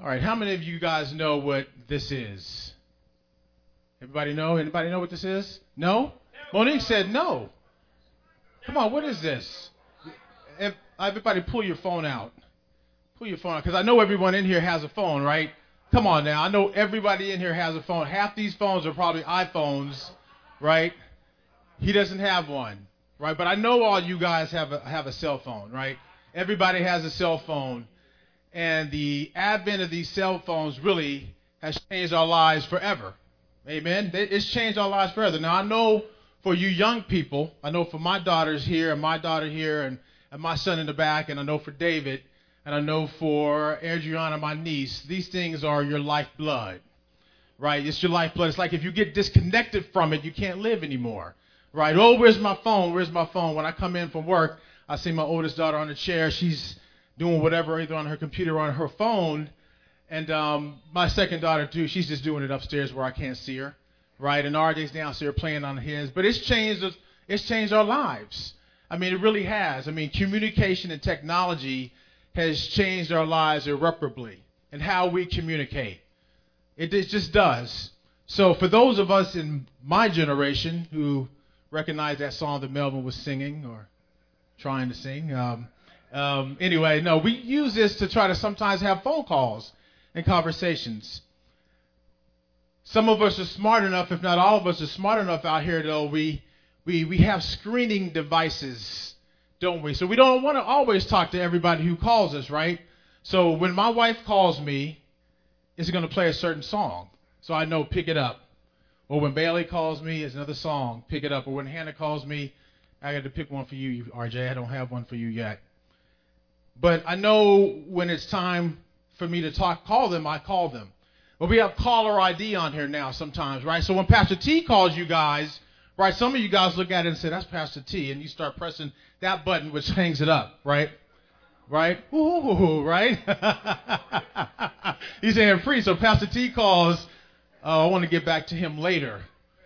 All right, how many of you guys know what this is? Everybody know? Anybody know what this is? No? Monique said no. Come on, what is this? Everybody pull your phone out. Pull your phone out, because I know everyone in here has a phone, right? Come on now, I know everybody in here has a phone. Half these phones are probably iPhones, right? He doesn't have one, right? But I know all you guys have a cell phone, right? Everybody has a cell phone. And the advent of these cell phones really has changed our lives forever. Amen? It's changed our lives forever. Now, I know for you young people, I know for my daughters here and my daughter here and my son in the back, and I know for David, and I know for Adriana, my niece, these things are your lifeblood, right? It's your lifeblood. It's like if you get disconnected from it, you can't live anymore, right? Oh, where's my phone? Where's my phone? When I come in from work, I see my oldest daughter on the chair. She's doing whatever, either on her computer or on her phone. And my second daughter, too, she's just doing it upstairs where I can't see her, right? And RJ's downstairs playing on his. But it's changed our lives. I mean, it really has. I mean, communication and technology has changed our lives irreparably and how we communicate. It just does. So for those of us in my generation who recognize that song that Melvin was singing or trying to sing, anyway, no, we use this to try to sometimes have phone calls and conversations. Some of us are smart enough, if not all of us are smart enough out here, though, we have screening devices, don't we? So we don't want to always talk to everybody who calls us, right? So when my wife calls me, it's going to play a certain song. So I know, pick it up. Or when Bailey calls me, it's another song, pick it up. Or when Hannah calls me, I got to pick one for you, RJ. I don't have one for you yet. But I know when it's time for me to call them, I call them. But we have caller ID on here now sometimes, right? So when Pastor T calls you guys, right, some of you guys look at it and say, that's Pastor T, and you start pressing that button, which hangs it up, right? Right? Ooh, right? He's saying free, so Pastor T calls, I want to get back to him later.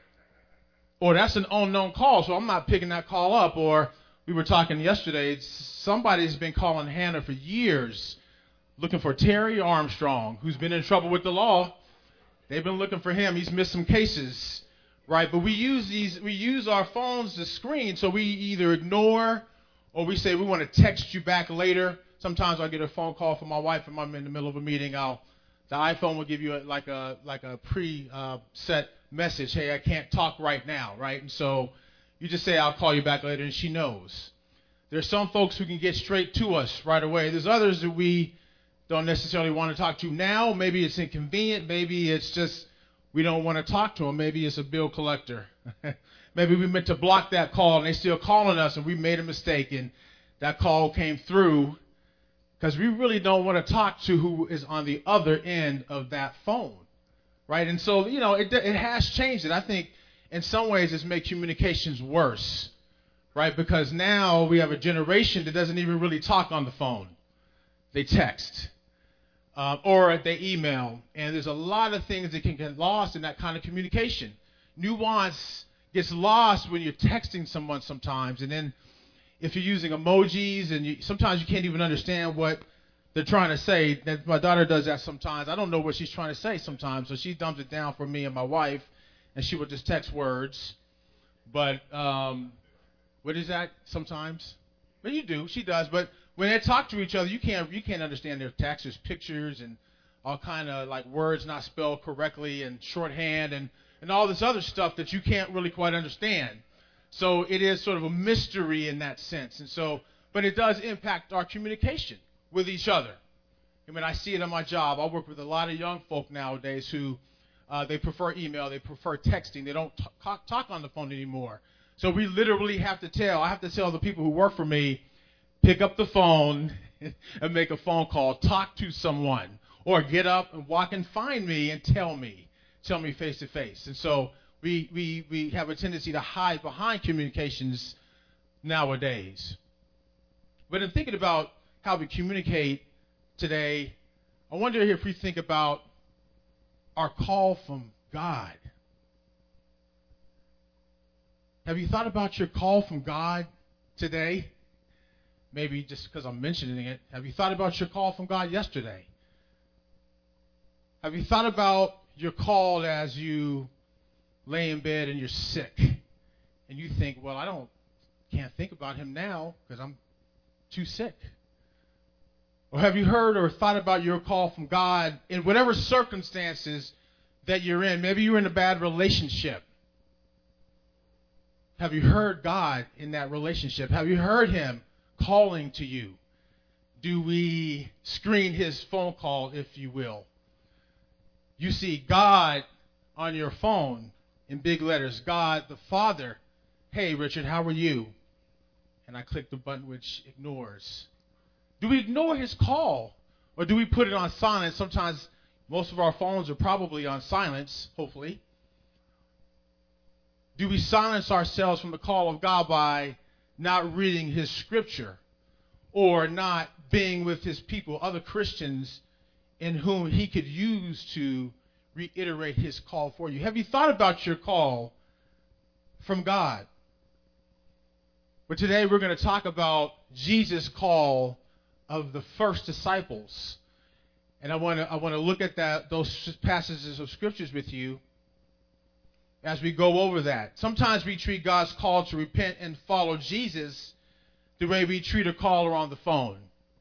Or that's an unknown call, so I'm not picking that call up. Or we were talking yesterday, somebody's been calling Hannah for years, looking for Terry Armstrong, who's been in trouble with the law. They've been looking for him. He's missed some cases, right? But we use our phones to screen, so we either ignore or we say we want to text you back later. Sometimes I'll get a phone call from my wife if I'm in the middle of a meeting. The iPhone will give you like a pre-set message. Hey, I can't talk right now, right? And so you just say, I'll call you back later, and she knows. There's some folks who can get straight to us right away. There's others that we don't necessarily want to talk to now. Maybe it's inconvenient. Maybe it's just we don't want to talk to them. Maybe it's a bill collector. Maybe we meant to block that call, and they're still calling us, and we made a mistake, and that call came through because we really don't want to talk to who is on the other end of that phone, right? And so, it has changed it. I think in some ways it's made communications worse, right? Because now we have a generation that doesn't even really talk on the phone. They text or they email, and there's a lot of things that can get lost in that kind of communication. Nuance gets lost when you're texting someone sometimes, and then if you're using emojis, and sometimes you can't even understand what they're trying to say. My daughter does that sometimes. I don't know what she's trying to say sometimes, so she dumbs it down for me and my wife, and she will just text words. But what is that sometimes? Well, you do. She does. But when they talk to each other, you can't understand their text. There's pictures and all kind of like words not spelled correctly and shorthand and all this other stuff that you can't really quite understand. So it is sort of a mystery in that sense. And so, but it does impact our communication with each other. I mean, I see it on my job. I work with a lot of young folk nowadays who they prefer email, they prefer texting. They don't talk on the phone anymore. So we literally I have to tell the people who work for me, pick up the phone and make a phone call, talk to someone, or get up and walk and find me and tell me face to face. And so we have a tendency to hide behind communications nowadays. But in thinking about how we communicate today, I wonder if we think about our call from God. Have you thought about your call from God today? Maybe just because I'm mentioning it. Have you thought about your call from God yesterday? Have you thought about your call as you lay in bed and you're sick? And you think, well, can't think about him now because I'm too sick. Or have you heard or thought about your call from God in whatever circumstances that you're in? Maybe you're in a bad relationship. Have you heard God in that relationship? Have you heard him calling to you? Do we screen his phone call, if you will? You see God on your phone in big letters. God the Father. Hey, Richard, how are you? And I click the button which ignores. Do we ignore his call? Or do we put it on silent? Sometimes most of our phones are probably on silence, hopefully. Do we silence ourselves from the call of God by not reading his scripture or not being with his people, other Christians in whom he could use to reiterate his call for you? Have you thought about your call from God? But today we're going to talk about Jesus' call of the first disciples. And I want to look at those passages of scriptures with you as we go over that. Sometimes we treat God's call to repent and follow Jesus the way we treat a caller on the phone.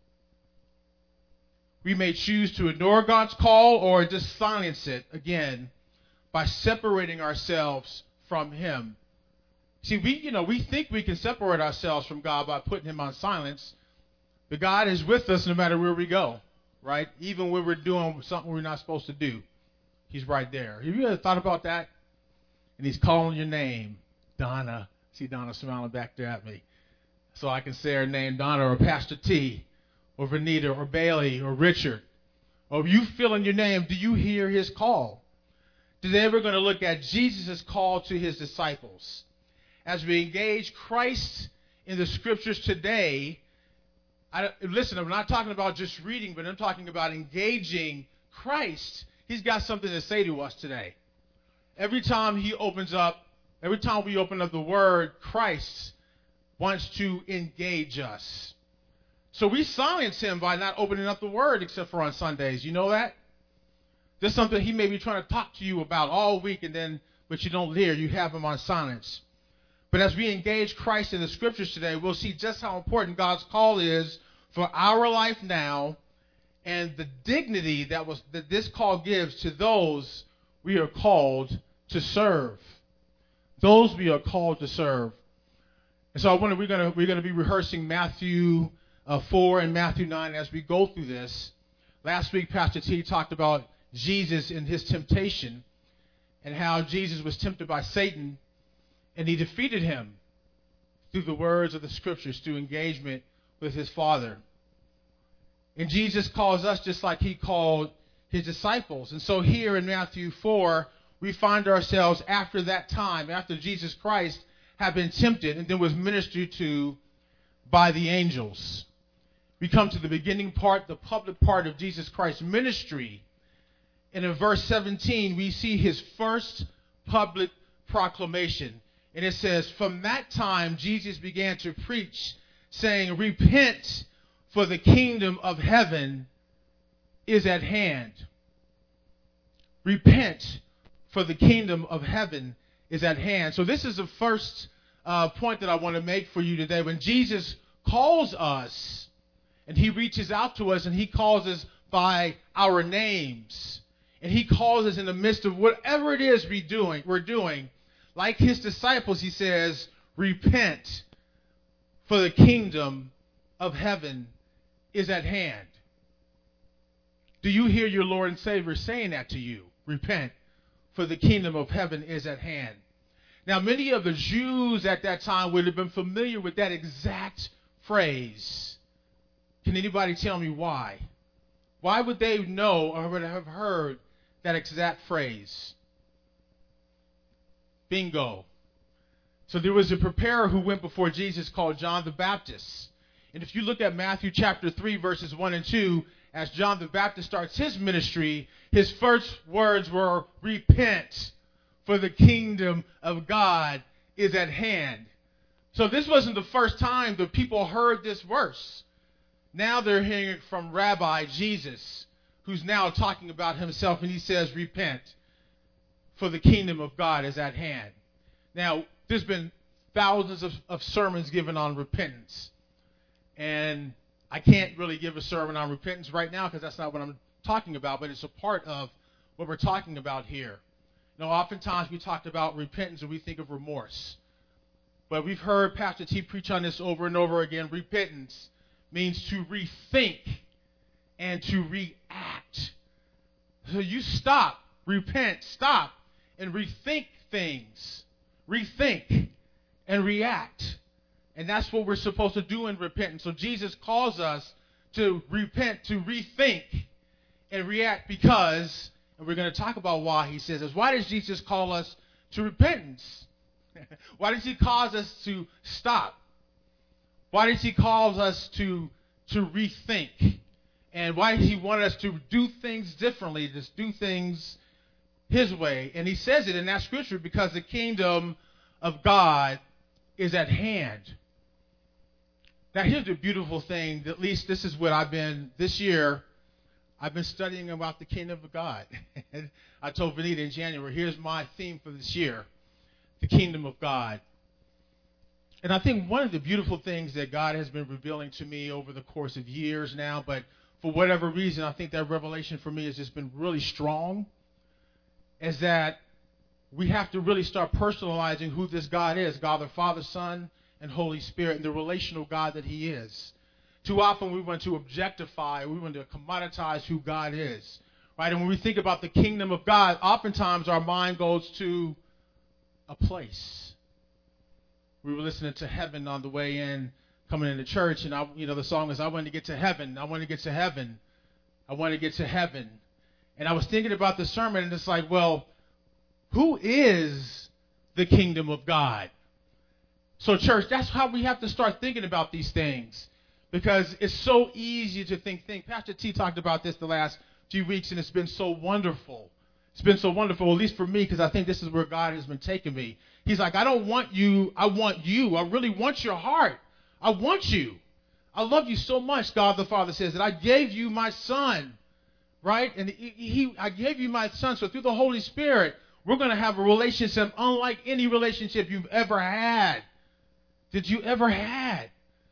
We may choose to ignore God's call or just silence it, again, by separating ourselves from him. See, we think we can separate ourselves from God by putting him on silence, but God is with us no matter where we go, right? Even when we're doing something we're not supposed to do, he's right there. Have you ever thought about that? And he's calling your name, Donna. See Donna smiling back there at me. So I can say her name, Donna, or Pastor T, or Vanita, or Bailey, or Richard. Or if you fill in your name, do you hear his call? Today we're going to look at Jesus' call to his disciples. As we engage Christ in the scriptures today, listen, I'm not talking about just reading, but I'm talking about engaging Christ. He's got something to say to us today. Every time we open up the word, Christ wants to engage us. So we silence him by not opening up the word except for on Sundays. You know that? There's something he may be trying to talk to you about all week, but you don't hear. You have him on silence. But as we engage Christ in the scriptures today, we'll see just how important God's call is for our life now and the dignity that this call gives to those we are called to serve. Those we are called to serve. And so we're going to be rehearsing Matthew 4 and Matthew 9 as we go through this. Last week, Pastor T talked about Jesus and his temptation and how Jesus was tempted by Satan and he defeated him through the words of the scriptures, through engagement with his Father. And Jesus calls us just like he called his disciples. And so here in Matthew 4, we find ourselves after that time, after Jesus Christ had been tempted and then was ministered to by the angels. We come to the beginning part, the public part of Jesus Christ's ministry. And in verse 17, we see his first public proclamation. And it says, from that time, Jesus began to preach, saying, repent, for the kingdom of heaven is at hand. Repent, for the kingdom of heaven is at hand. So this is the first point that I want to make for you today. When Jesus calls us, and he reaches out to us, and he calls us by our names, and he calls us in the midst of whatever it is we're doing, like his disciples, he says, repent, for the kingdom of heaven is at hand. Do you hear your Lord and Savior saying that to you? Repent, for the kingdom of heaven is at hand. Now, many of the Jews at that time would have been familiar with that exact phrase. Can anybody tell me why? Why would they know or would have heard that exact phrase? Bingo. So there was a preparer who went before Jesus called John the Baptist. And if you look at Matthew chapter 3, verses 1 and 2, as John the Baptist starts his ministry, his first words were, repent, for the kingdom of God is at hand. So this wasn't the first time the people heard this verse. Now they're hearing it from Rabbi Jesus, who's now talking about himself, and he says, repent, for the kingdom of God is at hand. Now, there's been thousands of sermons given on repentance, and I can't really give a sermon on repentance right now because that's not what I'm talking about, but it's a part of what we're talking about here. You know, oftentimes we talked about repentance and we think of remorse. But we've heard Pastor T preach on this over and over again. Repentance means to rethink and to react. So you stop, repent, stop, and rethink things. Rethink and react. And that's what we're supposed to do in repentance. So Jesus calls us to repent, to rethink, and react because, and we're going to talk about why he says this. Why does Jesus call us to repentance? Why does he cause us to stop? Why does he cause us to rethink? And why does he want us to do things differently, just do things his way? And he says it in that scripture because the kingdom of God is at hand. Now, here's the beautiful thing. At least this is what this year, I've been studying about the kingdom of God. I told Vanita in January, here's my theme for this year, the kingdom of God. And I think one of the beautiful things that God has been revealing to me over the course of years now, but for whatever reason, I think that revelation for me has just been really strong, is that we have to really start personalizing who this God is, God the Father, Son, and Holy Spirit, and the relational God that he is. Too often we want to objectify, we want to commoditize who God is, right? And when we think about the kingdom of God, oftentimes our mind goes to a place. We were listening to Heaven on the way in, coming into church, and the song is, I want to get to heaven, I want to get to heaven, I want to get to heaven. And I was thinking about the sermon, and it's like, well, who is the kingdom of God? So, church, that's how we have to start thinking about these things, because it's so easy to think. Pastor T talked about this the last few weeks, and it's been so wonderful. It's been so wonderful, at least for me, because I think this is where God has been taking me. He's like, I don't want you. I want you. I really want your heart. I want you. I love you so much, God the Father says, that I gave you my son, right? And I gave you my son. So through the Holy Spirit, we're going to have a relationship unlike any relationship you've ever had. Did you ever had?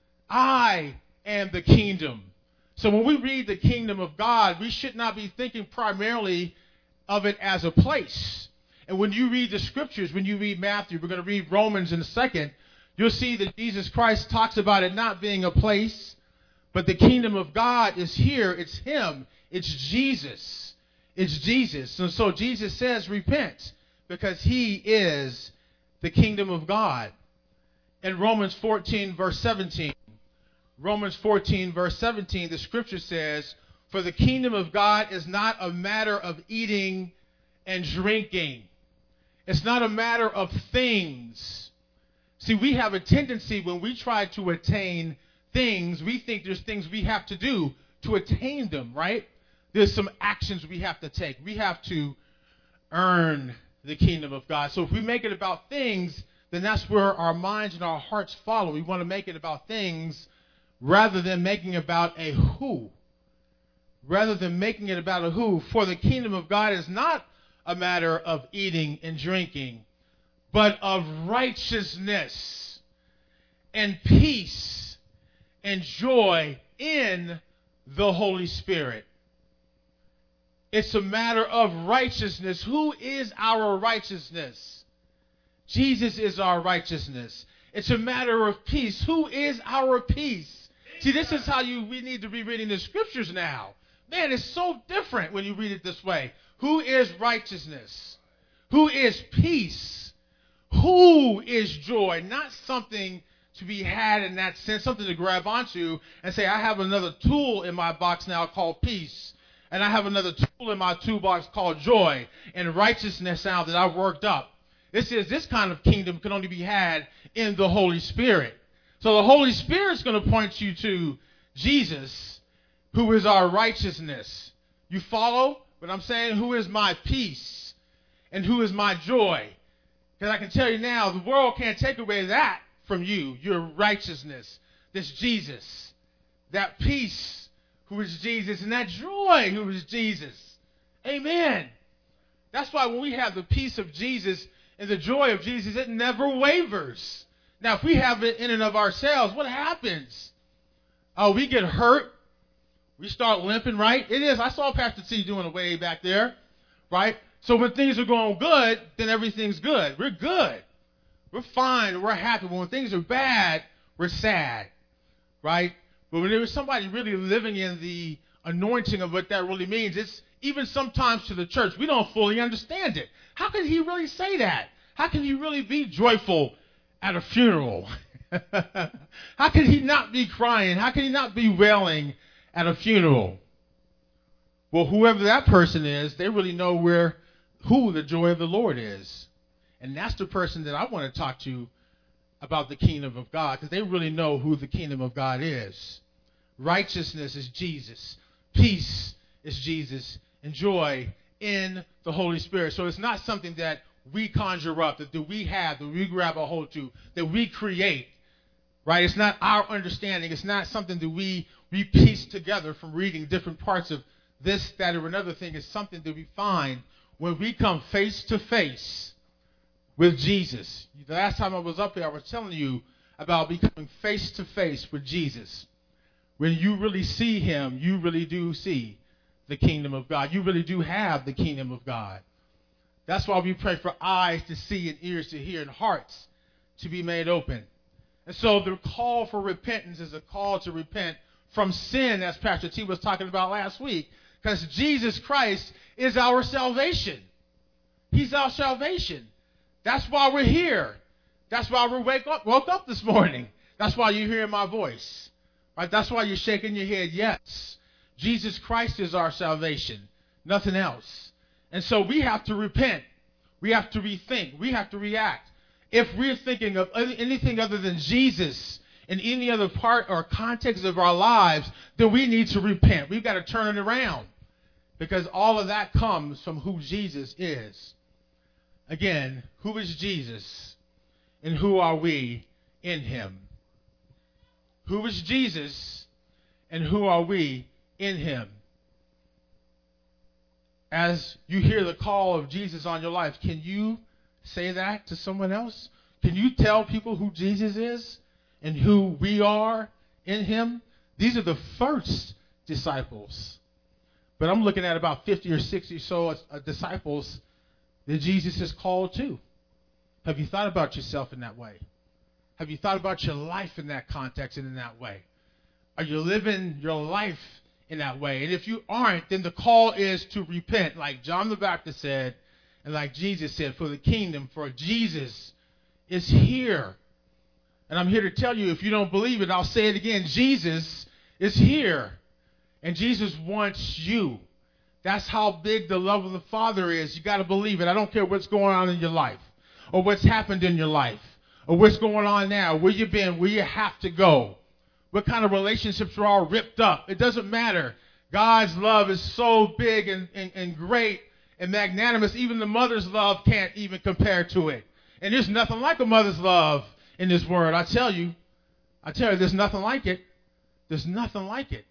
I am the kingdom. So when we read the kingdom of God, we should not be thinking primarily of it as a place. And when you read the scriptures, when you read Matthew, we're going to read Romans in a second, you'll see that Jesus Christ talks about it not being a place, but the kingdom of God is here. It's him. It's Jesus. It's Jesus. And so Jesus says, repent, because he is the kingdom of God. In Romans 14, verse 17, the scripture says, for the kingdom of God is not a matter of eating and drinking. It's not a matter of things. See, we have a tendency when we try to attain things, we think there's things we have to do to attain them, right? There's some actions we have to take. We have to earn the kingdom of God. So if we make it about things, then that's where our minds and our hearts follow. We want to make it about things rather than making it about a who. Rather than making it about a who. For the kingdom of God is not a matter of eating and drinking, but of righteousness and peace and joy in the Holy Spirit. It's a matter of righteousness. Who is our righteousness? Jesus is our righteousness. It's a matter of peace. Who is our peace? See, this is how we need to be reading the scriptures now. Man, it's so different when you read it this way. Who is righteousness? Who is peace? Who is joy? Not something to be had in that sense, something to grab onto and say, I have another tool in my box now called peace. And I have another tool in my toolbox called joy and righteousness now that I've worked up. It says this kind of kingdom can only be had in the Holy Spirit. So the Holy Spirit is going to point you to Jesus, who is our righteousness. You follow what I'm saying? Who is my peace and who is my joy? Because I can tell you now, the world can't take away that from you, your righteousness, this Jesus, that peace, who is Jesus, and that joy, who is Jesus. Amen. That's why when we have the peace of Jesus and the joy of Jesus, it never wavers. Now, if we have it in and of ourselves, what happens? Oh, we get hurt. We start limping, right? It is. I saw Pastor T doing a wave back there, right? So when things are going good, then everything's good. We're good. We're fine. We're happy. But when things are bad, we're sad, right? But when there is somebody really living in the anointing of what that really means, it's even sometimes to the church, we don't fully understand it. How can he really say that? How can he really be joyful at a funeral? How can he not be crying? How can he not be wailing at a funeral? Well, whoever that person is, they really know who the joy of the Lord is. And that's the person that I want to talk to about the kingdom of God, because they really know who the kingdom of God is. Righteousness is Jesus. Peace is Jesus. And joy in the Holy Spirit. So it's not something that we conjure up, that we have, that we grab a hold to, that we create. Right? It's not our understanding. It's not something that we piece together from reading different parts of this, that, or another thing. It's something that we find when we come face to face with Jesus. The last time I was up here, I was telling you about becoming face to face with Jesus. When you really see him, you really do see the kingdom of God. You really do have the kingdom of God. That's why we pray for eyes to see and ears to hear and hearts to be made open. And so the call for repentance is a call to repent from sin, as Pastor T was talking about last week, because Jesus Christ is our salvation. He's our salvation. That's why we're here. That's why we woke up this morning. That's why you're hearing my voice. Right? That's why you're shaking your head. Yes, Jesus Christ is our salvation, nothing else. And so we have to repent. We have to rethink. We have to react. If we're thinking of anything other than Jesus in any other part or context of our lives, then we need to repent. We've got to turn it around, because all of that comes from who Jesus is. Again, who is Jesus and who are we in him? Who is Jesus and who are we in him? As you hear the call of Jesus on your life, can you say that to someone else? Can you tell people who Jesus is and who we are in him? These are the first disciples. But I'm looking at about 50 or 60 so disciples that Jesus has called to. Have you thought about yourself in that way? Have you thought about your life in that context and in that way? Are you living your life in that way? And if you aren't, then the call is to repent, like John the Baptist said, and like Jesus said, for the kingdom, for Jesus is here. And I'm here to tell you, if you don't believe it, I'll say it again. Jesus is here. And Jesus wants you. That's how big the love of the Father is. You got to believe it. I don't care what's going on in your life or what's happened in your life or what's going on now, where you've been, where you have to go, what kind of relationships are all ripped up. It doesn't matter. God's love is so big and great and magnanimous. Even the mother's love can't even compare to it. And there's nothing like a mother's love in this world. I tell you, there's nothing like it. There's nothing like it.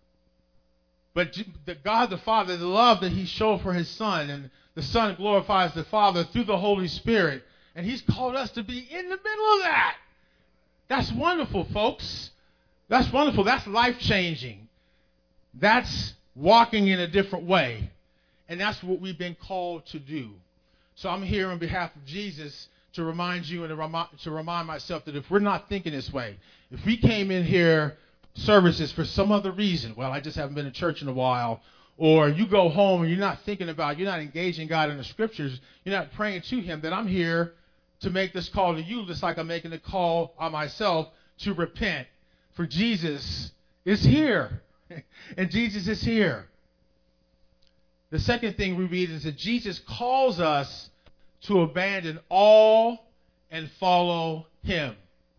But the God the Father, the love that he showed for his Son, and the Son glorifies the Father through the Holy Spirit. And he's called us to be in the middle of that. That's wonderful, folks. That's wonderful. That's life-changing. That's walking in a different way. And that's what we've been called to do. So I'm here on behalf of Jesus to remind you and to remind myself that if we're not thinking this way, if we came in here services for some other reason, well, I just haven't been to church in a while, or you go home and you're not thinking about, you're not engaging God in the scriptures, you're not praying to him, then I'm here to make this call to you, just like I'm making a call on myself to repent. For Jesus is here. And Jesus is here. The second thing we read is that Jesus calls us to abandon all and follow him.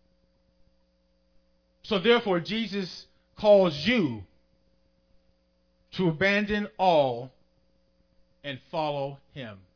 So therefore, Jesus calls you to abandon all and follow him.